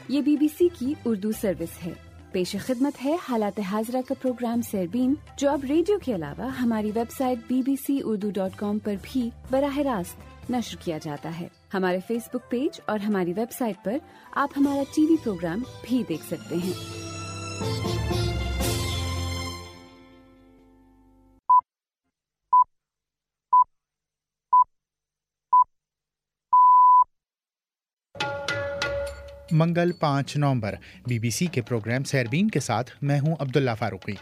ये BBC की Urdu service है। पेश खिदमत है हालात हाजरा का प्रोग्राम सरबीन, जो अब रेडियो के अलावा हमारी वेबसाइट bbcurdu.com पर भी बराह रास्त नश्र किया जाता है। हमारे फेसबुक पेज और हमारी वेबसाइट पर आप हमारा टीवी प्रोग्राम भी देख सकते हैं। मंगल 5 नवंबर BBC के प्रोग्राम सरबीन के साथ मैं हूं अब्दुल्ला फारूकी।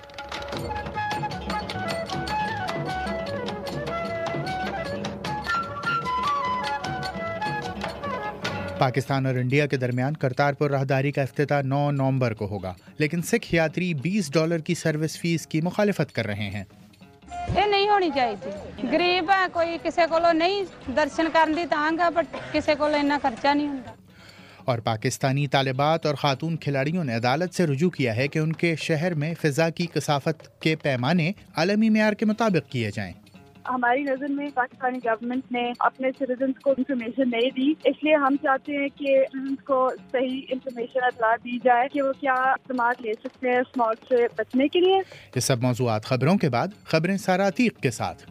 पाकिस्तान और इंडिया के दरमियान करतारपुर राहदारी का इफ्तिताह 9 नवंबर को होगा, लेकिन सिख यात्री $20 की सर्विस फीस की मुखालिफत कर रहे हैं। ये नहीं होनी चाहिए। गरीब है, कोई किसी को नहीं दर्शन करने तांगा, बट किसी को इतना खर्चा नहीं होता। और पाकिस्तानी तालिबात और खातून खिलाड़ियों ने अदालत से रुजू किया है कि उनके शहर में फिजा की कसाफत के पैमाने आलमी मेयार के मुताबिक किए जाएं। हमारी नज़र में पाकिस्तानी गवर्नमेंट ने अपने सिटीजन्स को इंफॉर्मेशन नहीं दी, इसलिए हम चाहते हैं कि सिटीजन्स को सही इंफॉर्मेशन अतला दी जाए कि वो क्या इक़दाम ले सकते हैं स्मॉग से बचने के लिए। ये सब मौज़ूआत खबरों के बाद खबरें सारा अतीक के साथ।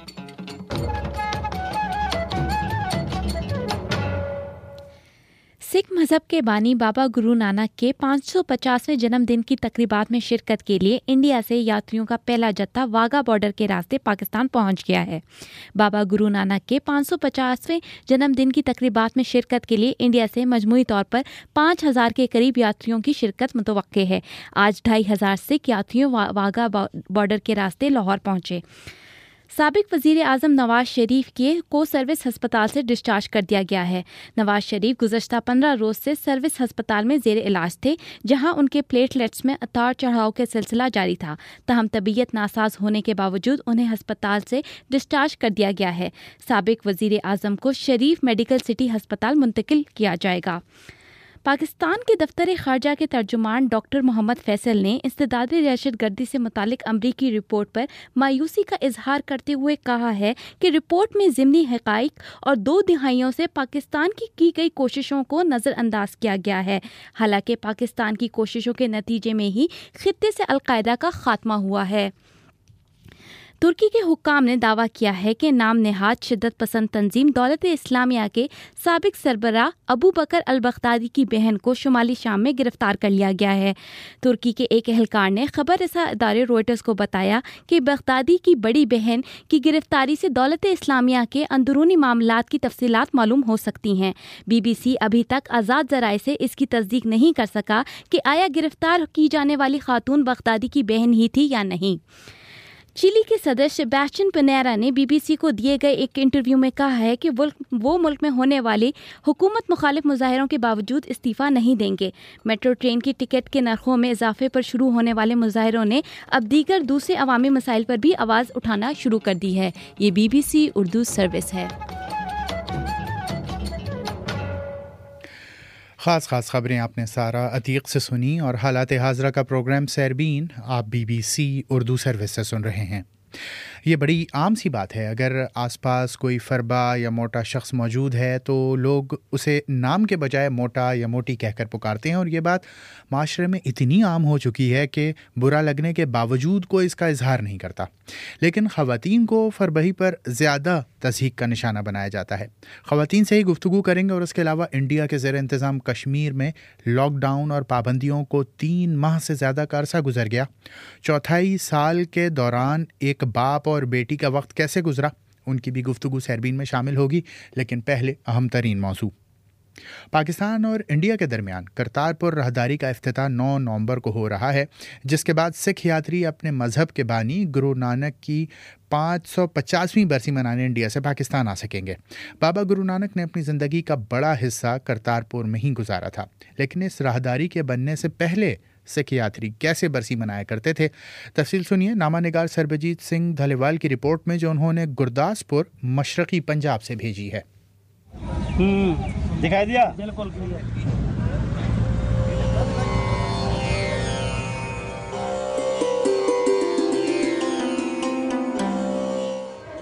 सिख मजहब के बानी बाबा गुरु नानक के 550वें जन्मदिन की तकरीबात में शिरकत के लिए इंडिया से यात्रियों का पहला जत्था वाघा बॉर्डर के रास्ते पाकिस्तान पहुंच गया है। बाबा गुरु नानक के 550वें जन्मदिन की तकरीबात में शिरकत के लिए इंडिया से मजमूई तौर पर 5000 के करीब यात्रियों की शिरकत मुतवक्के है। आज 2500 सिख यात्रियों वाघा बॉर्डर के रास्ते लाहौर पहुंचे। साबिक वज़ीर आज़म नवाज शरीफ के को सर्विस हस्पताल से डिस्चार्ज कर दिया गया है। नवाज शरीफ गुज़श्ता 15 रोज़ से सर्विस हस्पताल में ज़ेर इलाज थे, जहां उनके प्लेटलेट्स में उतार चढ़ाव का सिलसिला जारी था। तहम तबीयत नासाज होने के बावजूद उन्हें हस्पताल से डिस्चार्ज कर दिया गया है। साबिक वज़ीर आज़म को शरीफ मेडिकल सिटी हस्पताल मुंतकिल किया जाएगा। पाकिस्तान के दफ्तर खारजा के तर्जुमान डॉक्टर मोहम्मद फैसल ने इस्तेदादी दहशतगर्दी से मुतालिक अमरीकी रिपोर्ट पर मायूसी का इजहार करते हुए कहा है कि रिपोर्ट में ज़िमनी हक़ाइक़ और 2 दिहाइयों से पाकिस्तान की गई कोशिशों को नज़रअंदाज किया गया है। हालांकि पाकिस्तान की कोशिशों के नतीजे में ही खित्ते से अल-कायदा का खात्मा हुआ है। तुर्की के हुक्काम ने दावा किया है कि नाम नेहाद शिद्दत पसंद तंजीम दौलत इस्लामिया के साबिक सरबराह अबू बकर अल बगदादी की बहन को शुमाली शाम में गिरफ्तार कर लिया गया है। तुर्की के एक एहलकार ने खबर रसा इदारे रॉयटर्स को बताया कि बगदादी की बड़ी बहन की गिरफ्तारी से दौलत इस्लामिया के अंदरूनी मामलात की तफसीलात मालूम हो सकती हैं। BBC अभी तक आज़ाद ज़राए से इसकी तस्दीक नहीं कर सका कि आया गिरफ्तार की जाने वाली खातून बगदादी की बहन ही थी या नहीं। चिली के सदर सेबेस्टियन पिनेरा ने BBC को दिए गए एक इंटरव्यू में कहा है कि वो मुल्क में होने वाले हुकूमत मुखालिफ मुजाहिरों के बावजूद इस्तीफ़ा नहीं देंगे। मेट्रो ट्रेन की टिकट के नरखों में इजाफे पर शुरू होने वाले मुजाहिरों ने अब दीगर दूसरे अवामी मसाइल पर भी आवाज़ उठाना शुरू कर दी है। ये BBC उर्दू सर्विस है। ख़ास खबरें आपने सारा अतीक से सुनी और हालात हाजरा का प्रोग्राम सरबीन आप BBC उर्दू सर्विस से सुन रहे हैं। ये बड़ी आम सी बात है, अगर आसपास कोई फरबा या मोटा शख्स मौजूद है तो लोग उसे नाम के बजाय मोटा या मोटी कहकर पुकारते हैं और ये बात माशरे में इतनी आम हो चुकी है कि बुरा लगने के बावजूद कोई इसका इजहार नहीं करता। लेकिन ख़वातीन को फरबही पर ज़्यादा तज़हीक का निशाना बनाया जाता है। ख़वातीन से ही गुफ्तगू करेंगे और उसके अलावा इंडिया के ज़ेर इंतज़ाम कश्मीर में लॉकडाउन और पाबंदियों को 3 माह से ज़्यादा का अरसा गुजर गया। चौथाई साल के दौरान एक बाप और बेटी का वक्त कैसे गुजरा, उनकी भी गुफ्तगू सरबीन में शामिल होगी। लेकिन पहले अहम तरीन मौजू, पाकिस्तान और इंडिया के दरमियान करतारपुर राहदारी का इफ्तिताह 9 नवंबर को हो रहा है, जिसके बाद सिख यात्री अपने मजहब के बानी गुरु नानक की 550वीं बरसी मनाने इंडिया से पाकिस्तान आ सकेंगे। बाबा गुरु नानक ने अपनी ज़िंदगी का बड़ा हिस्सा करतारपुर में ही गुजारा था, लेकिन इस राहदारी के बनने से पहले सिख यात्री कैसे बरसी मनाया करते थे, तफसील सुनिए नामा निगार सरबजीत सिंह धलेवाल की रिपोर्ट में, जो उन्होंने गुरदासपुर मशरकी पंजाब से भेजी है। दिखाई दिया बिल्कुल।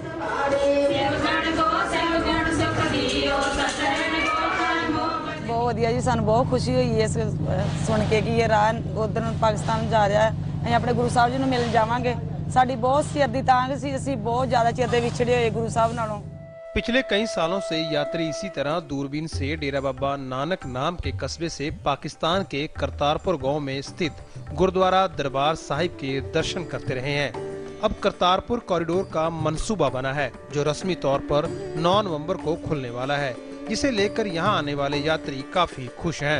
बहुत ਵਧੀਆ ਜੀ, ਸਾਨੂੰ ਬਹੁਤ ਖੁਸ਼ੀ ਹੋਈ ਇਸ ਸੁਣ ਕੇ ਕਿ ਇਹ ਰਾਹ ਉਧਰ ਪਾਕਿਸਤਾਨ ਜਾ ਰਿਹਾ ਹੈ। ਅਸੀਂ ਆਪਣੇ ਗੁਰੂ ਸਾਹਿਬ ਜੀ ਨੂੰ ਮਿਲਣ ਜਾਵਾਂਗੇ। ਸਾਡੀ ਬਹੁਤ ਸਿਰ ਦੀ ਤਾਂਘ ਸੀ, ਅਸੀਂ ਬਹੁਤ ਜ਼ਿਆਦਾ ਚਿਰ ਦੇ ਵਿਛੜੇ ਹੋਏ ਗੁਰੂ ਸਾਹਿਬ ਨਾਲੋਂ। पिछले कई सालों से यात्री इसी तरह दूरबीन से डेरा बाबा नानक नाम के कस्बे से पाकिस्तान के करतारपुर गांव में स्थित गुरुद्वारा दरबार साहिब के दर्शन करते रहे हैं। अब करतारपुर कॉरिडोर का मंसूबा बना है जो रस्मी तौर पर 9 नवंबर को खुलने वाला है, जिसे लेकर यहां आने वाले यात्री काफी खुश हैं।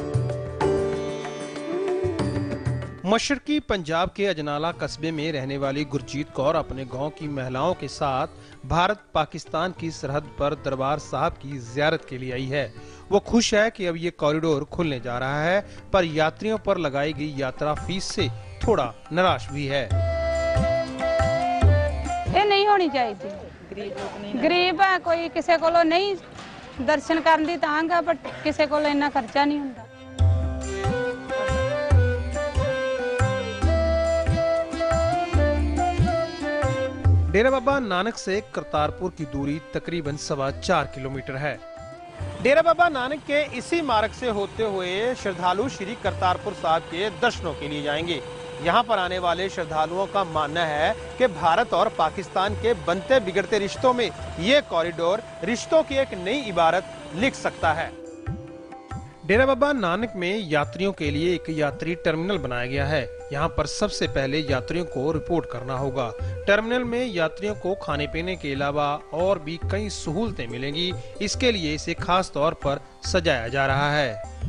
मशरकी पंजाब के अजनाला कस्बे में रहने वाली गुरजीत कौर अपने गांव की महिलाओं के साथ भारत पाकिस्तान की सरहद पर दरबार साहब की जियारत के लिए आई है। वो खुश है कि अब ये कॉरिडोर खुलने जा रहा है, पर यात्रियों पर लगाई गई यात्रा फीस से थोड़ा निराश भी है। ये नहीं होनी चाहिए, गरीब है, कोई किसी को नहीं दर्शन करने दी तांग है, बट किसी को इन्ना खर्चा नहीं होता। डेरा बाबा नानक से करतारपुर की दूरी तकरीबन 4.25 किलोमीटर है। डेरा बाबा नानक के इसी मार्ग से होते हुए श्रद्धालु श्री करतारपुर साहब के दर्शनों के लिए जाएंगे। यहाँ पर आने वाले श्रद्धालुओं का मानना है कि भारत और पाकिस्तान के बनते बिगड़ते रिश्तों में ये कॉरिडोर रिश्तों की एक नई इबारत लिख सकता है। डेरा बाबा नानक में यात्रियों के लिए एक यात्री टर्मिनल बनाया गया है। यहाँ पर सबसे पहले यात्रियों को रिपोर्ट करना होगा। टर्मिनल में यात्रियों को खाने पीने के अलावा और भी कई सहूलतें मिलेंगी। इसके लिए इसे खास तौर पर सजाया जा रहा है।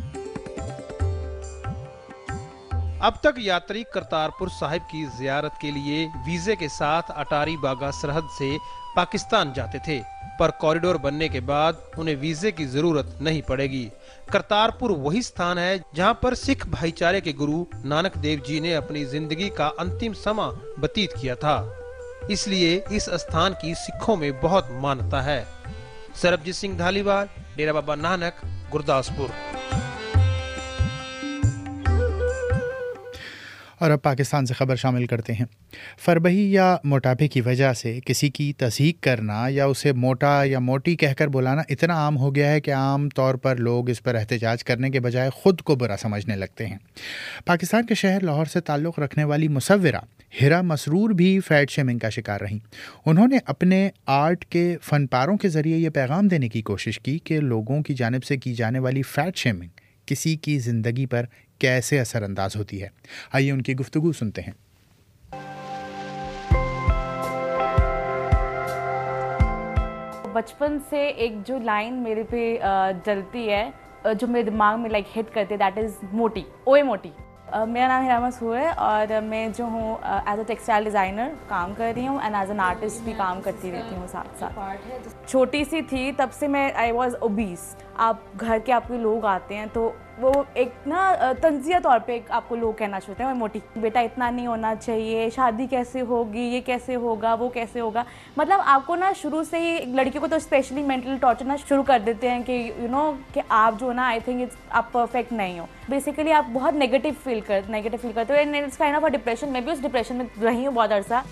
अब तक यात्री करतारपुर साहिब की जियारत के लिए वीजे के साथ अटारी बागा सरहद से पाकिस्तान जाते थे, पर कॉरिडोर बनने के बाद उन्हें वीजे की जरूरत नहीं पड़ेगी। करतारपुर वही स्थान है जहां पर सिख भाईचारे के गुरु नानक देव जी ने अपनी जिंदगी का अंतिम समय व्यतीत किया था, इसलिए इस स्थान की सिखों में बहुत मान्यता है। सरबजीत सिंह धालीवाल, डेरा बाबा नानक, गुरदासपुर। और अब पाकिस्तान से खबर शामिल करते हैं। फरबही या मोटापे की वजह से किसी की तस्दीक करना या उसे मोटा या मोटी कहकर बुलाना इतना आम हो गया है कि आम तौर पर लोग इस पर एहतजाज करने के बजाय ख़ुद को बुरा समझने लगते हैं। पाकिस्तान के शहर लाहौर से ताल्लुक़ रखने वाली मुसव्विरा हिरा मसरूर भी फैट शेमिंग का शिकार रहीं। उन्होंने अपने आर्ट के फनपारों के ज़रिए ये पैगाम देने की कोशिश की कि लोगों की जानिब से की जाने वाली फ़ैट शेमिंग किसी की ज़िंदगी पर कैसे असरअंदाज होती है। आइए उनकी गुफ्तगू सुनते हैं। बचपन से एक जो लाइन मेरे पे जलती है, जो मेरे दिमाग में लाइक हिट करती है, दैट इज़ मोटी, ओए मोटी। मेरा नाम हिरा मसरूर है और मैं जो हूँ एज अ टेक्सटाइल डिज़ाइनर काम कर रही हूँ एंड एज एन आर्टिस्ट भी काम करती रहती हूँ साथ साथ। छोटी सी थी तब से मैं आई वॉज ओबीस। आप घर के आपके लोग आते हैं तो वो एक ना तंजिया तौर पे आपको लोग कहना चाहते हैं, मैं मोटी, बेटा इतना नहीं होना चाहिए, शादी कैसे होगी, ये कैसे होगा, वो कैसे होगा। मतलब आपको ना शुरू से ही लड़कियों को तो स्पेशली मेंटल टॉर्चर ना शुरू कर देते हैं कि यू नो कि आप जो ना आई थिंक आप परफेक्ट नहीं हो। बेसिकली आप बहुत नेगेटिव फील करते हो and it's kind of a depression. मैं भी उस डिप्रेशन में रही हूँ बहुत अरसा।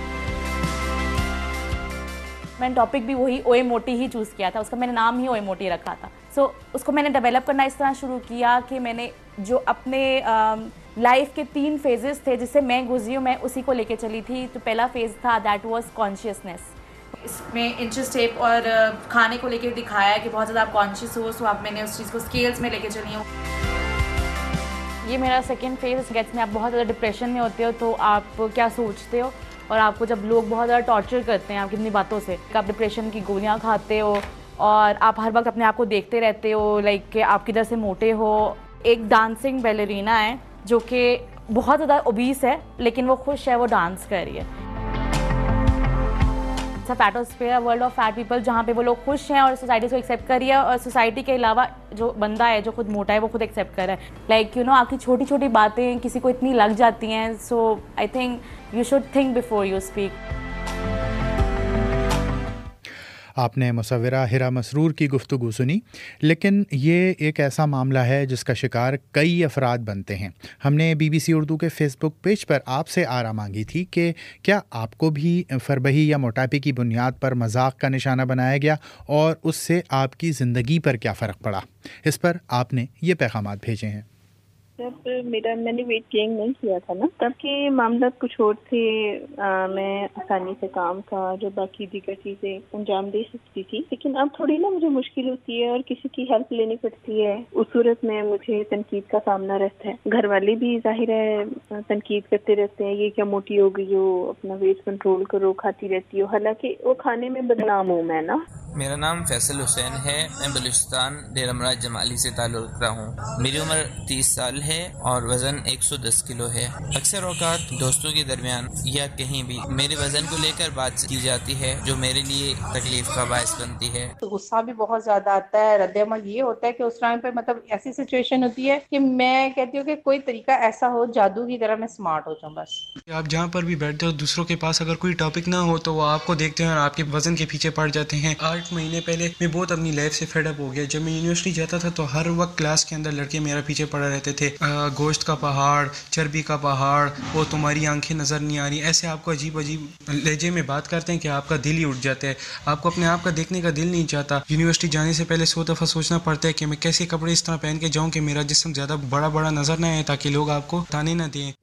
मैंने टॉपिक भी वही ओए मोटी ही चूज़ किया था, उसका मैंने नाम ही ओए मोटी रखा था। सो उसको मैंने डेवलप करना इस तरह शुरू किया कि मैंने जो अपने लाइफ के 3 फेजेस थे जिससे मैं गुजरी हूँ, मैं उसी को लेके चली थी। तो पहला फेज़ था दैट वाज कॉन्शियसनेस। इसमें इंचेस टेप और खाने को लेके दिखाया है कि बहुत ज़्यादा आप कॉन्शियस हो, सो आप मैंने उस चीज़ को स्केल्स में लेके चली हूँ। ये मेरा सेकेंड फेज़ गेट्स में। आप बहुत ज़्यादा डिप्रेशन में होते हो तो आप क्या सोचते हो, और आपको जब लोग बहुत ज़्यादा टॉर्चर करते हैं आप कितनी बातों से, आप डिप्रेशन की गोलियां खाते हो और आप हर वक्त अपने आप को देखते रहते हो लाइक कि आप किधर से मोटे हो। एक डांसिंग बैलेरीना है जो कि बहुत ज़्यादा ओबीस है लेकिन वो खुश है, वो डांस कर रही है। Fatosphere, world of fat people, जहाँ पे वो लोग खुश हैं और सोसाइटी को एक्सेप्ट कर रही है, और सोसाइटी के अलावा जो बंदा है जो खुद मोटा है वो खुद एक्सेप्ट कर रहा है। लाइक यू नो आपकी छोटी छोटी बातें किसी को इतनी लग जाती हैं। So I think you should think before you speak. आपने मुसव्विरा हिरा मसरूर की गुफ्तगू सुनी, लेकिन ये एक ऐसा मामला है जिसका शिकार कई अफराद बनते हैं। हमने BBC उर्दू के फेसबुक पेज पर आपसे आरा मांगी थी कि क्या आपको भी फरबही या मोटापे की बुनियाद पर मजाक का निशाना बनाया गया और उससे आपकी ज़िंदगी पर क्या फ़र्क पड़ा। इस पर आपने ये पैगामात भेजे हैं। जब मैंने वेट गेन नहीं किया था ना, तब के मामला कुछ और थे। मैं आसानी से काम का जो बाकी दीगर चीजें अंजाम दे सकती थी, लेकिन अब थोड़ी ना मुझे मुश्किल होती है और किसी की हेल्प लेनी पड़ती है। उस सूरत में मुझे तनकीद का सामना रहता है। घर वाले भी जाहिर है तनकीद करते रहते हैं, ये क्या मोटी हो गई हो, अपना वेट कंट्रोल करो, खाती रहती हो, हालांकि वो खाने में बदनाम हूँ मैं ना। मेरा नाम फैसल हुसैन है। मैं बलूचिस्तान डेरा मुराद जमाली से ताल्लुक़ रखता हूँ। मेरी उम्र 30 साल है और वज़न 110 किलो है। अक्सर औकात दोस्तों के दरमियान या कहीं भी मेरे वज़न को लेकर बात की जाती है, जो मेरे लिए तकलीफ का बायस बनती है। तो गुस्सा भी बहुत ज़्यादा आता है। रद्द-ए-अमल ये होता है कि उस टाइम पे मतलब ऐसी सिचुएशन होती है कि मैं कहती हूँ कि कोई तरीका ऐसा हो जादू की तरह मैं स्मार्ट हो जाऊँ। बस आप जहाँ पर भी बैठते हो, दूसरों के पास अगर कोई टॉपिक ना हो तो वो आपको देखते हैं और आपके वज़न के पीछे पड़ जाते हैं। 8 महीने पहले मैं बहुत अपनी लाइफ से फेड अप हो गया। जब मैं यूनिवर्सिटी जाता था तो हर वक्त क्लास के अंदर लड़के मेरा पीछे पड़ा रहते थे। गोश्त का पहाड़, चर्बी का पहाड़, वो तुम्हारी आंखें नज़र नहीं आ रही, ऐसे आपको अजीब अजीब लहजे में बात करते हैं कि आपका दिल ही उठ जाता है। आपको अपने आप का देखने का दिल नहीं चाहता। यूनिवर्सिटी जाने से पहले 100 दफ़ा सोचना पड़ता है कि मैं कैसे कपड़े इस तरह पहन के जाऊँ कि मेरा जिस्म ज़्यादा बड़ा बड़ा नज़र ना आए, ताकि लोग आपको ताने ना दें।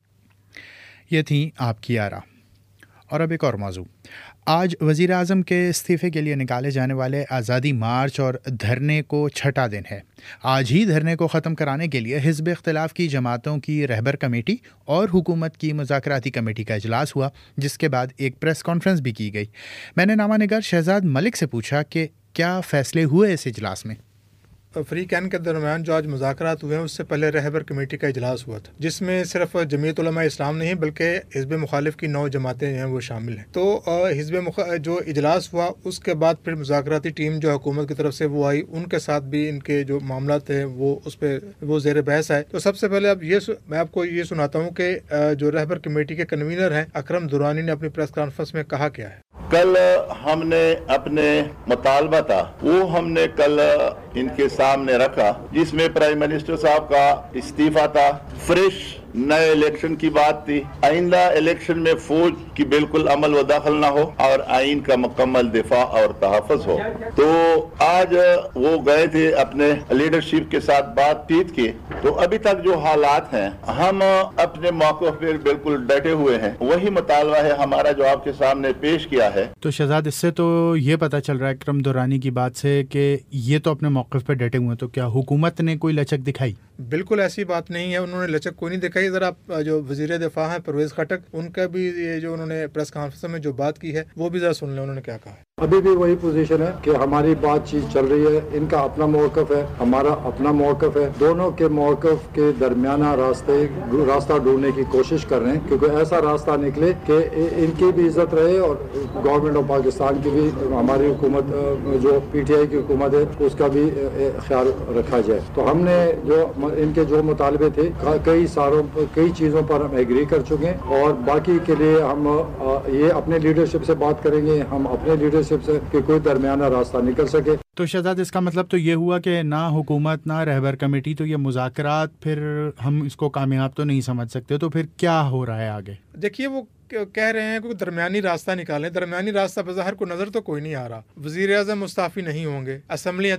ये थी आपकी आरा। और अब एक और मौजू। आज वज़ीर आज़म के इस्तीफ़े के लिए निकाले जाने वाले आज़ादी मार्च और धरने को छठा दिन है। आज ही धरने को ख़त्म कराने के लिए हिज़्ब इख्तिलाफ़ की जमातों की रहबर कमेटी और हुकूमत की मुज़ाकराती कमेटी का इजलास हुआ, जिसके बाद एक प्रेस कॉन्फ्रेंस भी की गई। मैंने नामानिगार शहजाद मलिक से पूछा कि क्या फ़ैसले हुए इस इजलास में। फ्री कैन के दरमियान जो आज मुज़ाकरात हुए हैं, उससे पहले रहबर कमेटी का इजलास हुआ था, जिसमें सिर्फ जमीयत उलमा इस्लाम नहीं बल्कि हिज़्ब मुखालिफ की 9 जमातें हैं वो शामिल हैं। तो हिज़्ब जो इजलास हुआ उसके बाद फिर मुज़ाकराती टीम जो हुकूमत की तरफ से वो आई, उनके साथ भी इनके जो मामला थे वो उस पर वो ज़ेर बहस आए। तो सबसे पहले अब मैं आपको ये सुनाता हूँ कि जो रहबर कमेटी के कन्वीनर हैं अकरम दुरानी ने अपनी प्रेस कॉन्फ्रेंस में कहा क्या है। कल हमने अपने मुतालबा था वो हमने कल इनके सामने रखा, जिसमें प्राइम मिनिस्टर साहब का इस्तीफा था, फ्रेश नए इलेक्शन की बात थी, आइंदा इलेक्शन में फौज की बिल्कुल अमल व दखल ना हो और आइन का मुकम्मल दिफा और तहफ़्फ़ुज़ हो। तो आज वो गए थे अपने लीडरशिप के साथ बातचीत की। तो अभी तक जो हालात हैं, हम अपने मौक़िफ़ पर बिल्कुल डटे हुए हैं। वही मुतालबा है हमारा जो आपके सामने पेश किया है। तो शहजाद, इससे तो ये पता चल रहा है अकरम दुरानी की बात से कि ये तो अपने मौक़िफ़ पर डटे हुए हैं। तो क्या हुकूमत ने कोई लचक दिखाई? बिल्कुल ऐसी बात नहीं है, उन्होंने लचक कोई नहीं दिखाई। ज़रा जो वज़ीर दिफा हैं परवेज़ खटक, उनका भी ये जो उन्होंने प्रेस कॉन्फ्रेंस में जो बात की है वो भी ज़रा सुन लें उन्होंने क्या कहा है। अभी भी वही पोजीशन है कि हमारी बातचीत चल रही है, इनका अपना मौक़िफ़ है, हमारा अपना मौक़िफ़ है, दोनों के मौक़िफ़ के दरमियाना रास्ता ढूंढने की कोशिश कर रहे हैं, क्योंकि ऐसा रास्ता निकले कि इनकी भी इज्जत रहे और गवर्नमेंट ऑफ पाकिस्तान की भी, हमारी हुकूमत जो PTI की हुकूमत है उसका भी ख्याल रखा जाए। तो हमने जो इनके जो मुतालबे थे कई चीज़ों पर हम एग्री कर चुके हैं और बाकी के लिए हम ये अपने लीडरशिप से बात करेंगे, हम अपने लीडरशिप से कि कोई दरमियाना रास्ता निकल सके। तो शहजाद, इसका मतलब तो ये हुआ कि ना हुकूमत ना रहबर कमेटी, तो ये मुज़ाकरात फिर हम इसको कामयाब तो नहीं समझ सकते। तो फिर क्या हो रहा है आगे? देखिए, वो कह रहे हैं कि दरमियानी रास्ता निकालें। दरमियानी रास्ता बज़ाहिर को नज़र तो कोई नहीं आ रहा। वज़ीर आज़म मुस्ताफ़ी नहीं होंगे, असम्बली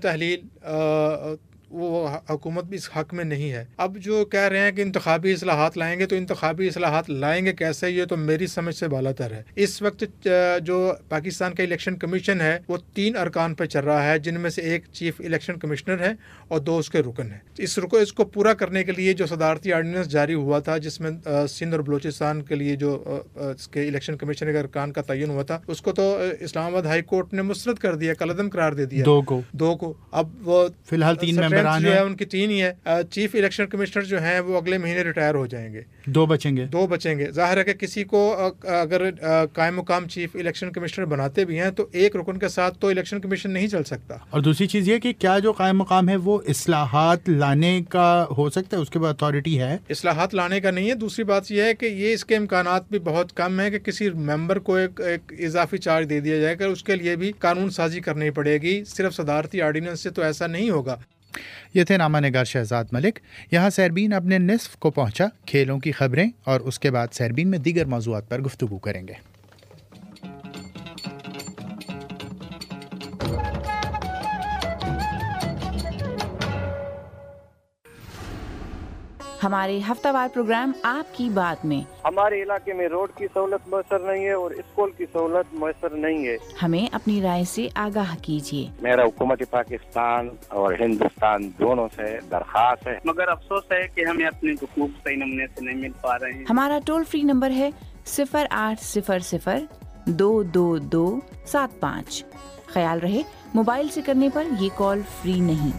तहलील वो हुकूमत भी इस हक में नहीं है। अब जो कह रहे हैं कि इंतखाबी इस्लाहात लाएंगे, तो इंतखाबी इस्लाहात लाएंगे कैसे, ये तो मेरी समझ से बालातर है। इस वक्त जो पाकिस्तान का इलेक्शन कमीशन है वो 3 अरकान पर चल रहा है, जिनमें से एक चीफ इलेक्शन कमिश्नर है और 2 उसके रुकन है। इसको पूरा करने के लिए जो सदारती आर्डिनेंस जारी हुआ था, जिसमें सिंध और बलोचिस्तान के लिए जो इसके इलेक्शन कमीशन के अरकान का तयन हुआ था, उसको तो इस्लामाबाद हाई कोर्ट ने मुस्तरद कर दिया, कलअदम करार दे दिया 2 को। अब वो फिलहाल 3 मेंबर जो है उनकी 3 ही है। चीफ इलेक्शन कमिश्नर जो हैं वो अगले महीने रिटायर हो जाएंगे, 2 बचेंगे। जाहिर है कि किसी को अगर कायम मुकाम चीफ इलेक्शन कमिश्नर बनाते भी हैं तो एक रुकन के साथ तो इलेक्शन कमीशन नहीं चल सकता। और दूसरी चीज़ ये कि क्या जो कायम मुकाम है वो इस्लाहात लाने का हो सकता है, उसके बाद अथॉरिटी है? इस्लाहात लाने का नहीं है। दूसरी बात यह है कि ये इसके इम्कानात भी बहुत कम है कि किसी मेंबर को एक इजाफी चार्ज दे दिया जाएगा, उसके लिए भी कानून साजी करनी पड़ेगी। सिर्फ सदारती ऑर्डिनेंस से तो ऐसा नहीं होगा। ये थे नामा निगार शहजाद मलिक। यहाँ सैरबीन अपने निस्फ को पहुंचा। खेलों की खबरें और उसके बाद सैरबीन में दीगर मौज़ूआत पर गुफ्तगू करेंगे। हमारे हफ्तावार प्रोग्राम आपकी बात में हमारे इलाके में रोड की सहूलत मैसर नहीं है और स्कूल की सहूलत मैसर नहीं है। हमें अपनी राय से आगाह कीजिए। मेरा हुकूमत पाकिस्तान और हिंदुस्तान दोनों से दरख्वास्त है, मगर अफसोस है कि हमें अपने हुकूक सही नमूने से नहीं मिल पा रहे हैं। हमारा टोल फ्री नंबर है 0800-222-75। ख्याल रहे मोबाइल से करने पर ये कॉल फ्री नहीं।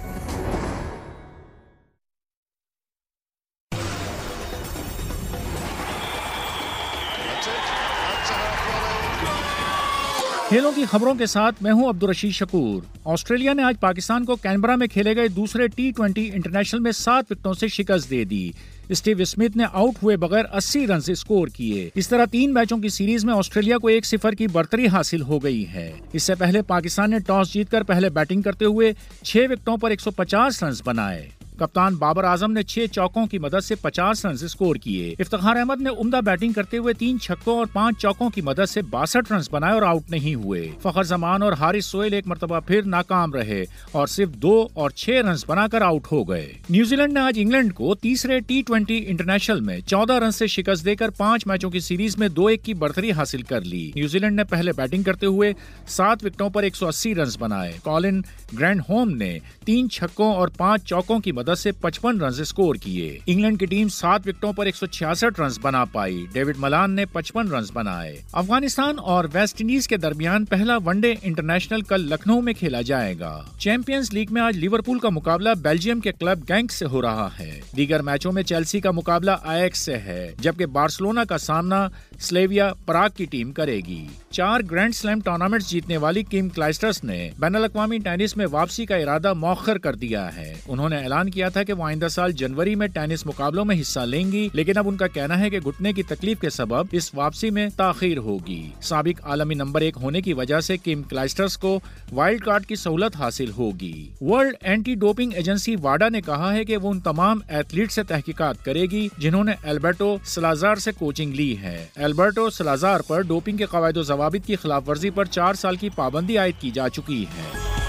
खेलों की खबरों के साथ मैं हूं अब्दुल रशीद शकूर। ऑस्ट्रेलिया ने आज पाकिस्तान को कैनबरा में खेले गए दूसरे T20 इंटरनेशनल में 7 विकेटों से शिकस्त दे दी। स्टीव स्मिथ ने आउट हुए बगैर 80 रन स्कोर किए। इस तरह 3 मैचों की सीरीज में ऑस्ट्रेलिया को 1-0 की बढ़तरी हासिल हो गई है। इससे पहले पाकिस्तान ने टॉस जीतकर पहले बैटिंग करते हुए 6 विकेटों पर 150 रन बनाए। कप्तान बाबर आजम ने 6 चौकों की मदद से 50 रन स्कोर किए। इफ्तिखार अहमद ने उम्दा बैटिंग करते हुए 3 छक्कों और 5 चौकों की मदद से 62 रन बनाए और आउट नहीं हुए। फखर जमान और हारिस सोहेल एक मरतबा फिर नाकाम रहे और सिर्फ 2 और 6 रन बनाकर आउट हो गए। न्यूजीलैंड ने आज इंग्लैंड को तीसरे T20 इंटरनेशनल में 14 रन से शिकस्त देकर 5 मैचों की सीरीज में 2-1 की बढ़तरी हासिल कर ली। न्यूजीलैंड ने पहले बैटिंग करते हुए 7 विकेटों पर 180 रन बनाए। कॉलिन ग्रैंडहोम ने 3 छक्कों और 5 चौकों की मदद से 55 रन स्कोर किए। इंग्लैंड की टीम 7 विकेटों पर 166 रन बना पाई। डेविड मलान ने 55 रन बनाए। अफगानिस्तान और वेस्ट इंडीज के दरमियान पहला वनडे इंटरनेशनल कल लखनऊ में खेला जाएगा। चैंपियंस लीग में आज लिवरपूल का मुकाबला बेल्जियम के क्लब गेंक से हो रहा है। दीगर मैचों में चेल्सी का मुकाबला आयैक्स से है, जबकि बार्सिलोना का सामना स्लेविया प्राग की टीम करेगी। 4 ग्रैंड स्लैम टूर्नामेंट्स जीतने वाली किम क्लाइस्टर्स ने बैनुल-अक़वामी टेनिस में वापसी का इरादा मौखर कर दिया है। उन्होंने ऐलान किया था कि वो आइंदा साल जनवरी में टेनिस मुकाबलों में हिस्सा लेंगी, लेकिन अब उनका कहना है कि घुटने की तकलीफ के सबब इस वापसी में ताखीर होगी। साबिक आलमी नंबर 1 होने की वजह से किम क्लाइस्टर्स को वाइल्ड कार्ड की सहूलत हासिल होगी। वर्ल्ड एंटी डोपिंग एजेंसी वाडा ने कहा है कि वो उन तमाम एथलीट से तहकीकात करेगी जिन्होंने एल्बर्टो सलाजार से कोचिंग ली है। एल्बर्टो सलाजार पर डोपिंग के कवायद व ज़वाबित की खिलाफ वर्जी पर 4 साल की पाबंदी आयद की जा चुकी है।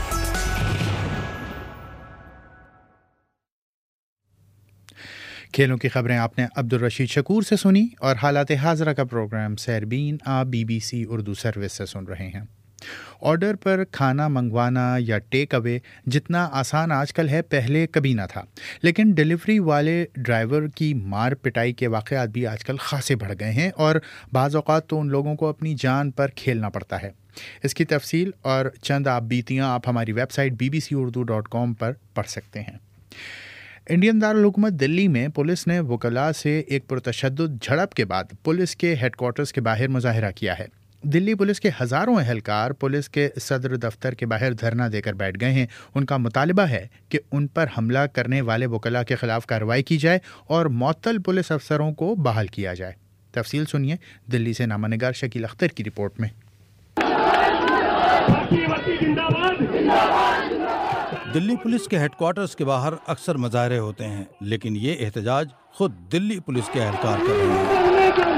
खेलों की खबरें आपने अब्दुल रशीद शकूर से सुनी और हालात हाज़रा का प्रोग्राम सैरबीन आप BBC उर्दू सर्विस से सुन रहे हैं। ऑर्डर पर खाना मंगवाना या टेक अवे जितना आसान आजकल है पहले कभी ना था, लेकिन डिलीवरी वाले ड्राइवर की मार पिटाई के वाक़यात भी आजकल खासे बढ़ गए हैं और बाज़ औक़ात तो उन लोगों को अपनी जान पर खेलना पड़ता है। इसकी तफसील और चंद आप बीतियाँ आप हमारी वेबसाइट bbcurdu.com पर पढ़ सकते हैं। इंडियन दारुल हुकूमत दिल्ली में पुलिस ने वकला से एक पुरतशद्दुद झड़प के बाद पुलिस के हेडक्वार्टर्स के बाहर मुजाहरा किया है। दिल्ली पुलिस के हज़ारों अहलकार पुलिस के सदर दफ्तर के बाहर धरना देकर बैठ गए हैं। उनका मुतालबा है कि उन पर हमला करने वाले वकला के खिलाफ कार्रवाई की जाए और मुअत्तल पुलिस अफसरों को बहाल किया जाए। तफसील सुनिए दिल्ली से नामा निगार शकील अख्तर की रिपोर्ट में। दिल्ली पुलिस के हेडक्वार्टर्स के बाहर अक्सर मुजाहरे होते हैं, लेकिन ये एहतजाज खुद दिल्ली पुलिस के एहलकार कर रहे हैं।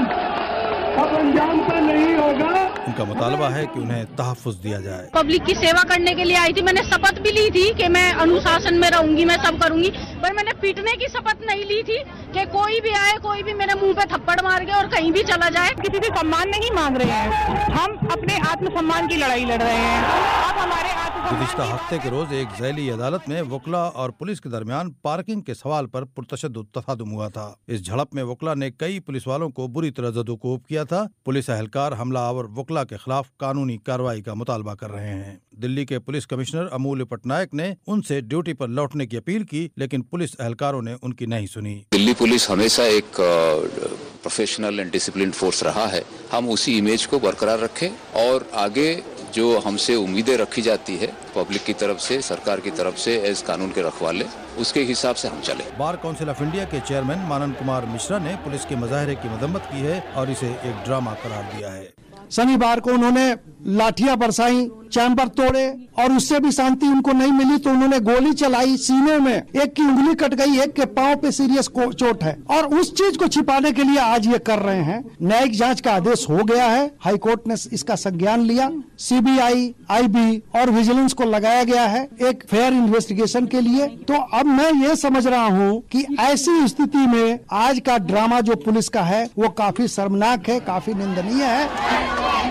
उनका मुतालबा है कि उन्हें तहफ़्फ़ुज़ दिया जाए। पब्लिक की सेवा करने के लिए आई थी। मैंने शपथ भी ली थी कि मैं अनुशासन में रहूंगी, मैं सब करूंगी, पर मैंने पीटने की शपथ नहीं ली थी कि कोई भी आए, कोई भी मेरे मुंह पे थप्पड़ मार के और कहीं भी चला जाए। किसी से सम्मान नहीं मांग रहे हैं, हम अपने आत्मसम्मान की लड़ाई लड़ रहे हैं। अब हमारे गुज़िश्ता हफ्ते के रोज एक ज़ैली अदालत में वकला और पुलिस के दरमियान पार्किंग के सवाल पर पुरतशद्दुद तसादुम हुआ था। इस झड़प में वकला ने कई पुलिस वालों को बुरी तरह ज़दोकोब किया था। पुलिस अहलकार हमलावर वकला के खिलाफ कानूनी कार्रवाई का मुतालबा कर रहे हैं। दिल्ली के पुलिस कमिश्नर अमूल्य पटनायक ने उनसे ड्यूटी पर लौटने की अपील की, लेकिन पुलिस एहलकारों ने उनकी नहीं सुनी। दिल्ली पुलिस हमेशा एक प्रोफेशनल एंड डिसिप्लिन फोर्स रहा है। हम उसी इमेज को बरकरार रखें और आगे जो हमसे उम्मीदें रखी जाती है पब्लिक की तरफ से, सरकार की तरफ से एज कानून के रखवाले, उसके हिसाब से हम चले। बार काउंसिल ऑफ इंडिया के चेयरमैन मानन कुमार मिश्रा ने पुलिस के मुजाहरे की मजम्मत की है और इसे एक ड्रामा करार दिया है। शनिवार को उन्होंने लाठियां बरसाई, चैम्बर तोड़े और उससे भी शांति उनको नहीं मिली तो उन्होंने गोली चलाई सीने में। एक की उंगली कट गई, एक के पांव पे सीरियस चोट है और उस चीज को छिपाने के लिए आज ये कर रहे हैं। न्यायिक जांच का आदेश हो गया है, हाई कोर्ट ने इसका संज्ञान लिया। सीबीआई, आईबी और विजिलेंस को लगाया गया है एक फेयर इन्वेस्टिगेशन के लिए। तो अब मैं ये समझ रहा हूँ कि ऐसी स्थिति में आज का ड्रामा जो पुलिस का है वो काफी शर्मनाक है, काफी निंदनीय है।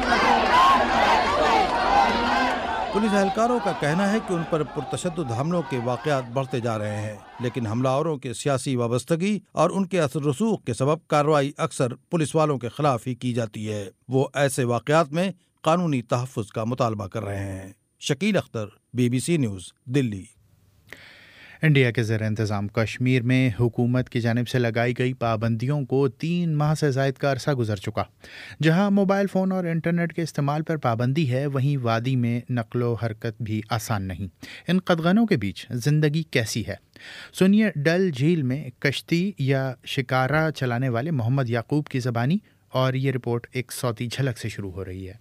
पुलिस एहलकारों का कहना है कि उन पर पुरतशद्दुद हमलों के वाक़यात बढ़ते जा रहे हैं, लेकिन हमलावरों के सियासी वाबस्तगी और उनके असर रसूख के सबब कार्रवाई अक्सर पुलिस वालों के खिलाफ ही की जाती है। वो ऐसे वाक़यात में कानूनी तहफ़्फ़ुज़ का मुतालबा कर रहे हैं। Shakeel Akhtar, BBC news, Delhi. India के ज़ेर इंतज़ाम कश्मीर में हुकूमत की जानिब से लगाई गई पाबंदियों को 3 माह से ज़ायद का अरसा गुजर चुका। जहां मोबाइल फ़ोन और इंटरनेट के इस्तेमाल पर पाबंदी है, वहीं वादी में नक़्लो हरकत भी आसान नहीं। इन कदगनों के बीच ज़िंदगी कैसी है, सुनिए डल झील में कश्ती या शिकारा चलाने वाले मोहम्मद याकूब की ज़बानी, और ये रिपोर्ट एक सौती झलक से शुरू हो रही है।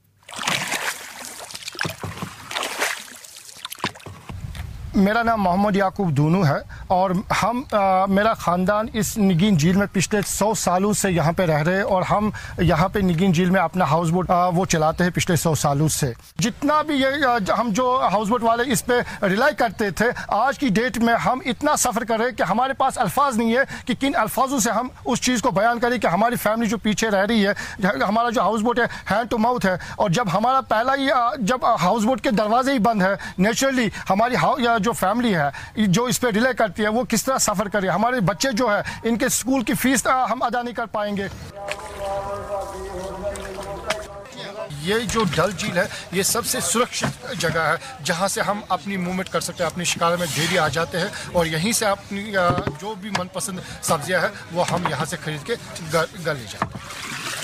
मेरा नाम मोहम्मद याकूब दूनू है और मेरा ख़ानदान इस निगीन झील में पिछले 100 सालों से यहाँ पे रह रहे हैं और हम यहाँ पे निगीन झील में अपना हाउस बोट वो चलाते हैं पिछले 100 सालों से। जितना भी ये हम जो हाउस बोट वाले इस पे रिलाई करते थे, आज की डेट में हम इतना सफ़र कर रहे हैं कि हमारे पास अल्फाज नहीं है कि किन अल्फाजों से हम उस चीज़ को बयान करें कि हमारी फैमिली जो पीछे रह रही है, हमारा जो हाउस बोट है हैंड टू माउथ है। और जब हमारा पहला ही जब हाउस बोट के दरवाजे ही बंद है, नेचुरली हमारी जो फैमिली है जो इस पे रिले करती है वो किस तरह सफ़र करे। हमारे बच्चे जो है इनके स्कूल की फीस हम अदा नहीं कर पाएंगे। ये जो डल झील है ये सबसे सुरक्षित जगह है जहाँ से हम अपनी मूवमेंट कर सकते हैं। अपनी शिकारा में डेली आ जाते हैं और यहीं से अपनी जो भी मनपसंद सब्जियाँ हैं वो हम यहाँ से खरीद के घर ले जाते हैं।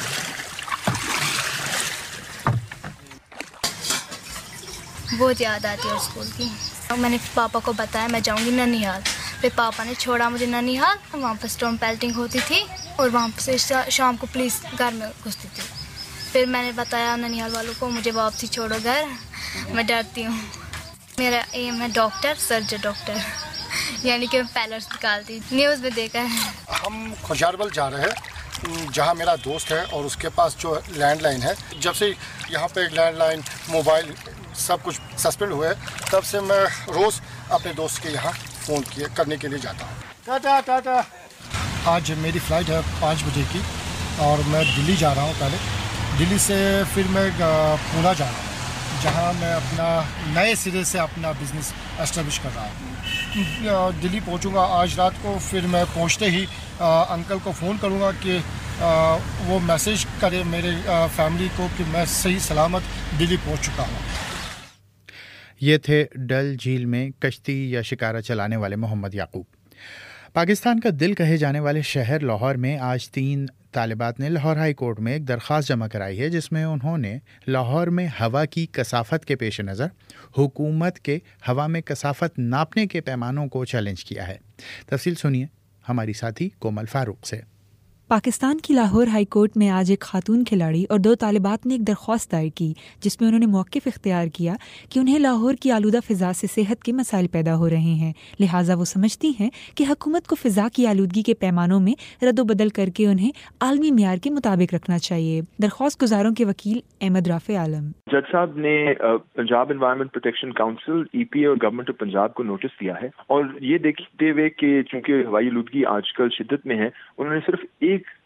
बहुत याद आती है स्कूल की। मैंने पापा को बताया मैं जाऊंगी ननिहाल, फिर पापा ने छोड़ा मुझे ननिहाल। वहाँ पर स्टॉर्म पेल्टिंग होती थी और वहाँ से शाम को पुलिस घर में घुसती थी। फिर मैंने बताया ननिहाल वालों को मुझे वापसी छोड़ो घर, मैं डरती हूँ। मेरा एम है डॉक्टर, सर्जन डॉक्टर, यानी कि मैं पैलर्स निकालती। न्यूज़ में देखा है। हम खुजारबल जा रहे हैं जहाँ मेरा दोस्त है और उसके पास जो लैंडलाइन है। जब से यहाँ पे लैंडलाइन, मोबाइल सब कुछ सस्पेंड हुए तब से मैं रोज़ अपने दोस्त के यहाँ फ़ोन करने के लिए जाता हूँ। टाटा टाटा। आज मेरी फ़्लाइट है 5 बजे की और मैं दिल्ली जा रहा हूँ। पहले दिल्ली से फिर मैं पूना जा रहा हूँ जहाँ मैं अपना नए सिरे से अपना बिज़नेस एस्टेब्लिश कर रहा हूँ। दिल्ली पहुँचूँगा आज रात को। फिर मैं पहुँचते ही अंकल को फ़ोन करूँगा कि वो मैसेज करे मेरे फैमिली को कि मैं सही सलामत दिल्ली पहुँच चुका हूँ। ये थे डल झील में कश्ती या शिकारा चलाने वाले मोहम्मद याकूब। पाकिस्तान का दिल कहे जाने वाले शहर लाहौर में आज 3 तालिबात ने लाहौर हाई कोर्ट में एक दरख्वास्त जमा कराई है, जिसमें उन्होंने लाहौर में हवा की कसाफत के पेश नज़र हुकूमत के हवा में कसाफत नापने के पैमानों को चैलेंज किया है। तफसील सुनिए हमारी साथी कोमल फारूक से। पाकिस्तान की लाहौर हाई कोर्ट में आज एक खातून खिलाड़ी और 2 तालिबात ने एक दरख्वास्त दायर की, जिसमें उन्होंने मौक़िफ़ इख्तियार किया कि उन्हें लाहौर की आलूदा फ़िज़ा से सेहत के मसाइल पैदा हो रहे हैं, लिहाजा वो समझती हैं कि हुकूमत को फ़िज़ा की आलूदगी के पैमानों में रद्द-बदल करके उन्हें आलमी मियार के मुताबिक रखना चाहिए। दरख्वास्त गुजारों के वकील अहमद राफ़े आलम। जज साहब ने Punjab environment protection council EPA और गवर्नमेंट ऑफ पंजाब को नोटिस दिया है और ये देखते हुए कि चूंकि हवाई आलूदगी आजकल शिद्दत में है, उन्होंने सिर्फ एक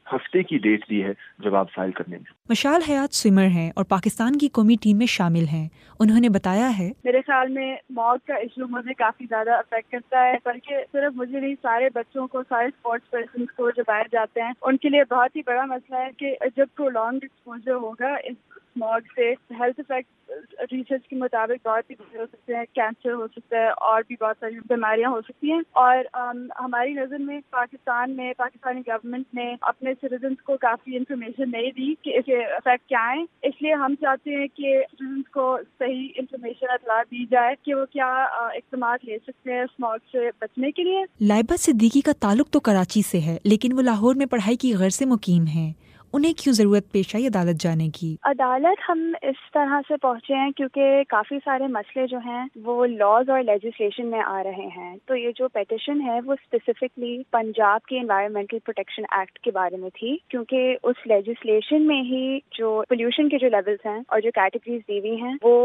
हफ्ते की डेट दी है जवाब फाइल करने में। मशाल हयात स्विमर हैं और पाकिस्तान की कौमी टीम में शामिल हैं। उन्होंने बताया है, मेरे ख्याल में मौत का इशू मुझे काफी ज्यादा अफेक्ट करता है, बल्कि सिर्फ मुझे नहीं, सारे बच्चों को, सारे स्पोर्ट्स पर्सन को जो बाहर जाते हैं उनके लिए बहुत ही बड़ा मसला है कि जब प्रोलॉन्ग्ड एक्सपोजर होगा इस स्मॉग से हेल्थ इफेक्ट रिसर्च के मुताबिक बहुत ही बुरे हो सकते हैं, कैंसर हो सकता है और भी बहुत सारी बीमारियां हो सकती हैं। और हमारी नज़र में पाकिस्तानी गवर्नमेंट ने अपने सिटीजन्स को काफी इंफॉर्मेशन नहीं दी कि इसके इफेक्ट क्या है, इसलिए हम चाहते हैं कि सिटीजन्स को सही इंफॉर्मेशन इतला दी जाए कि वो क्या इक़दाम ले सकते हैं स्मॉग से बचने के लिए। लाइबा सिद्दीकी का ताल्लुक तो कराची से है, लेकिन वो लाहौर में पढ़ाई की गर्ज से मुकीम हैं। उन्हें क्यों जरूरत पेश आई अदालत जाने की? अदालत हम इस तरह से पहुंचे हैं क्योंकि काफी सारे मसले जो हैं वो लॉज और लेजिस्लेशन में आ रहे हैं। तो ये जो पेटिशन है वो स्पेसिफिकली पंजाब के एनवायरमेंटल प्रोटेक्शन एक्ट के बारे में थी, क्योंकि उस लेजिस्लेशन में ही जो पोल्यूशन के जो लेवल्स हैं और जो कैटेगरीज दी हुई हैं वो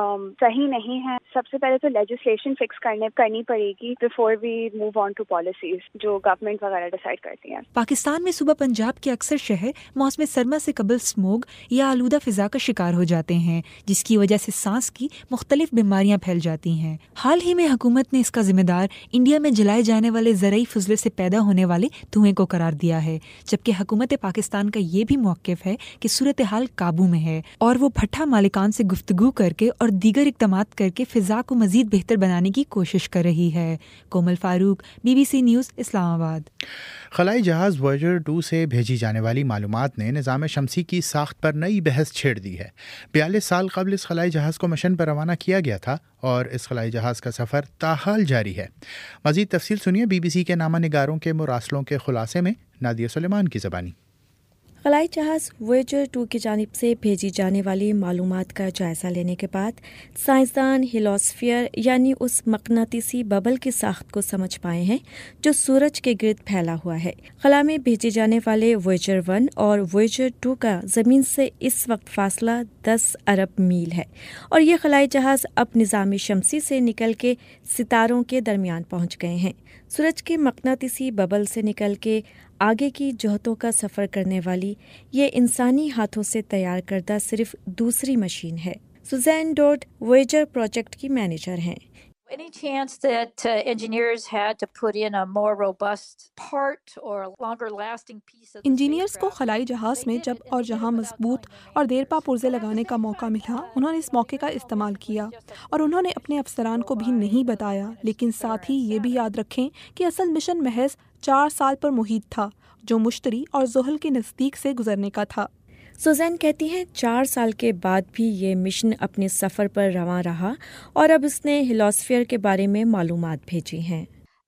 सही नहीं है। सबसे पहले तो लेजिस्लेशन फिक्स करनी पड़ेगी before we move on to policies जो गवर्नमेंट वगैरह डिसाइड करती है। पाकिस्तान में सुबह पंजाब के अक्सर शहर मौसम सरमा से कबल स्मोग या आलूदा फिजा का शिकार हो जाते हैं, जिसकी वजह से सांस की मुख्तलिफ बीमारियां फैल जाती हैं। हाल ही में हुकूमत ने इसका जिम्मेदार इंडिया में जलाए जाने वाले ज़रई फजले से पैदा होने वाले धुएं को करार दिया है, जबकि हुकूमत पाकिस्तान का ये भी मौक़िफ़ है कि सूरत हाल काबू में है और वो भट्ठा मालिकान से गुफ्तगू करके और दीगर इक़दामात करके फिजा को मजीद बेहतर बनाने की कोशिश कर रही है। Komal Farooq, BBC news, Islamabad. खलाई जहाज़ वॉयेजर 2 से भेजी जाने वाली मालूमात ने निज़ाम शमसी की साख्त पर नई बहस छेड़ दी है। 42 साल कबल इस खलाई जहाज़ को मिशन पर रवाना किया गया था और इस खलाई जहाज़ का सफ़र ताहाल जारी है। मज़ीद तफसील सुनिए BBC के नामा निगारों के मुरासलों के खुलासे में नादिया सुलेमान की ज़बानी। खलाई जहाज़ वॉयेजर 2 की जानिब से भेजी जाने वाली मालूमात का जायज़ा लेने के बाद साइंसदान हेलियोस्फीयर यानी उस मकनातीसी बबल की साख्त को समझ पाए हैं जो सूरज के गिर्द फैला हुआ है। खला में भेजे जाने वाले वॉयेजर 1 और वॉयेजर 2 का ज़मीन से इस वक्त फासला 10 अरब मील है और ये खलाई जहाज़ अब निज़ाम शमसी से निकल के सितारों के दरमियान पहुँच गए हैं। सूरज के मकनातीसी बबल से निकल के आगे की जहतों का सफ़र करने वाली ये इंसानी हाथों से तैयार करदा सिर्फ दूसरी मशीन है। सुजैन डोड वॉयेजर प्रोजेक्ट की मैनेजर हैं। Any chance that engineers had to put in a more robust part or a longer lasting piece of engineers को खलाई जहाज़ में जब और जहां मजबूत और देरपा पुर्जे लगाने का मौका मिला, उन्होंने इस मौके का इस्तेमाल किया और उन्होंने अपने अफसरान को भी नहीं बताया। लेकिन साथ ही ये भी याद रखें कि असल मिशन महज 4 साल पर मुहित था, जो मुश्तरी और ज़ुहल के नज़दीक से गुजरने का था। सुजैन कहती हैं 4 साल के बाद भी ये मिशन अपने सफ़र पर रवां रहा और अब उसने हेलियोस्फीयर के बारे में मालूमात भेजी हैं।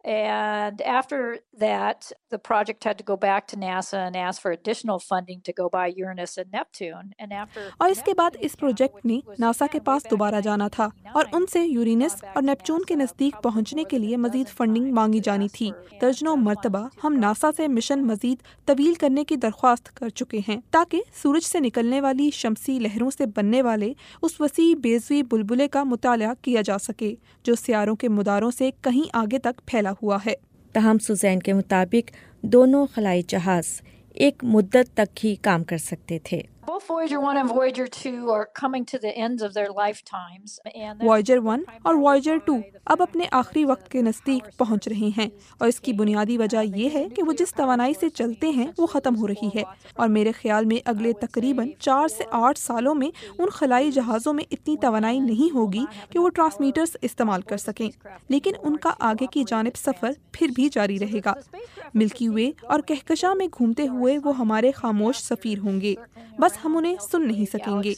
And after that, the project had to go back to NASA and ask for additional funding to go by Uranus and Neptune. And after और इसके बाद इस प्रोजेक्ट ने नासा के पास दोबारा जाना था और उनसे यूरेनस और नेपच्यून के नज़दीक पहुंचने के लिए मजीद फंडिंग मांगी जानी थी। दर्जनों मरतबा हम नासा से मिशन मजीद तवील करने की दरख्वास्त कर चुके हैं ताकि सूरज से निकलने वाली शमसी लहरों से बनने वाले उस वसी बेज़वी बुलबुले का मुताला किया जा सके जो सियारों के मुदारों से कहीं आगे तक फैला हुआ है। तहम सुजैन के मुताबिक दोनों खलाई जहाज एक मुद्दत तक ही काम कर सकते थे। Both Voyager 1 and Voyager 2 are coming to the ends of their lifetimes. Voyager 1 और Voyager 2 अब अपने आखिरी वक्त के नज़दीक पहुंच रहे हैं और इसकी बुनियादी वजह यह है कि वो जिस तवानाई से चलते हैं वो ख़त्म हो रही है और मेरे ख्याल में अगले तकरीबन 4 से 8 सालों में उन खलाई जहाज़ों में इतनी तवानाई नहीं होगी कि वो ट्रांसमीटर्स इस्तेमाल कर सकें, लेकिन उनका आगे की जानिब सफ़र फिर भी जारी रहेगा। मिल्की वे और कहकशां में घूमते हुए वो हमारे खामोश सफ़ीर होंगे, बस हम उन्हें सुन नहीं सकेंगे।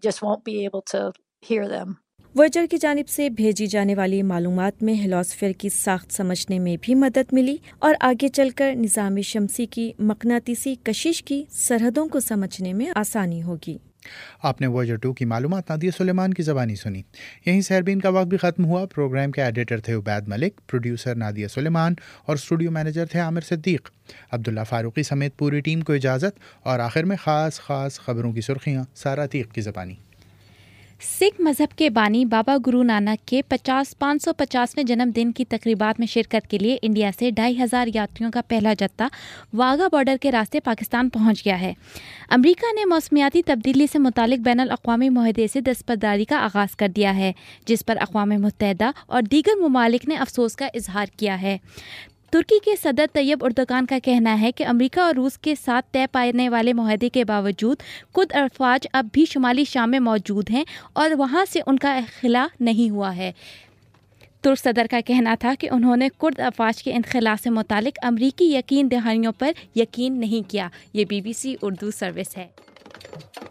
वॉयेजर की जानिब से भेजी जाने वाली मालूमात में हेलियोस्फीयर की साख्त समझने में भी मदद मिली और आगे चलकर निज़ाम शमसी की मकनातीसी कशिश की सरहदों को समझने में आसानी होगी। आपने वॉयेजर 2 की मालूमात नादिया सुलेमान की ज़बानी सुनी। यहीं सहरबीन का वक्त भी ख़त्म हुआ। प्रोग्राम के एडिटर थे उबैद मलिक, प्रोड्यूसर नादिया सुलेमान और स्टूडियो मैनेजर थे आमिर सिद्दीक। अब्दुल्ला फारूकी समेत पूरी टीम को इजाज़त और आखिर में ख़ास खबरों की सुर्खियाँ सारा अतीक की ज़बानी। सिख मजहब के बानी बाबा गुरु नानक के 550वें जन्मदिन की तकरीबात में शिरकत के लिए इंडिया से 2500 यात्रियों का पहला जत्था वाघा बॉर्डर के रास्ते पाकिस्तान पहुंच गया है। अमेरिका ने मौसमियाती तब्दीली से मुतालिक बैनुल अक़वामी मुआहदे से दस्तबरदारी का आगाज़ कर दिया है, जिस पर अक़वाम मुत्तहिदा और दीगर ममालिक ने अफसोस का इजहार किया है। तुर्की के सदर तैयब उर्दगान का कहना है कि अमेरिका और रूस के साथ तय पाने वाले मुआहदे के बावजूद कुर्द अफवाज अब भी शुमाली शाम में मौजूद हैं और वहां से उनका इख्ला नहीं हुआ है। तुर्क सदर का कहना था कि उन्होंने कुर्द अफवाज के इनखला से मुतालिक अमरीकी यकीन दहानियों पर यकीन नहीं किया। ये BBC उर्दू सर्विस है।